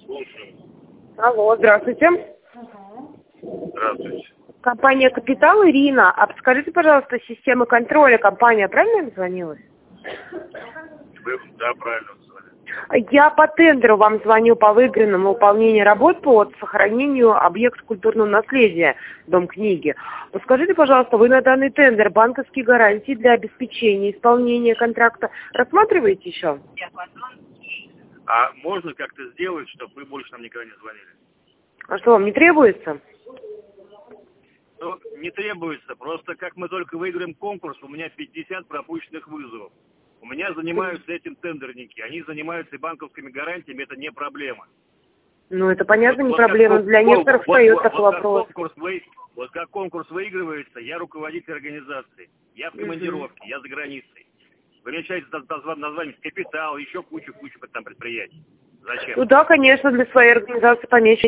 Слушаю. Алло, здравствуйте. Здравствуйте. Компания «Капитал», Ирина. А подскажите, пожалуйста, система контроля компания, правильно я дозвонилась? Да, правильно сказали. Я по тендеру вам звоню по выигранному выполнению работ по сохранению объекта культурного наследия, Дом книги. Подскажите, пожалуйста, вы на данный тендер банковские гарантии для обеспечения исполнения контракта рассматриваете еще? А можно как-то сделать, чтобы вы больше нам никогда не звонили? А что, вам не требуется? Ну, не требуется. Просто как мы только выиграем конкурс, у меня 50 пропущенных вызовов. У меня занимаются этим тендерники. Они занимаются и банковскими гарантиями, это не проблема. Ну, это понятно, не Вот проблема. как Для некоторых встает такой вопрос. Вот как конкурс выигрывается, я руководитель организации. Я в командировке, я за границей. Вы мне сейчас название «Капитал», еще кучу там предприятий. Зачем? Ну да, конечно, для своей организации помечь.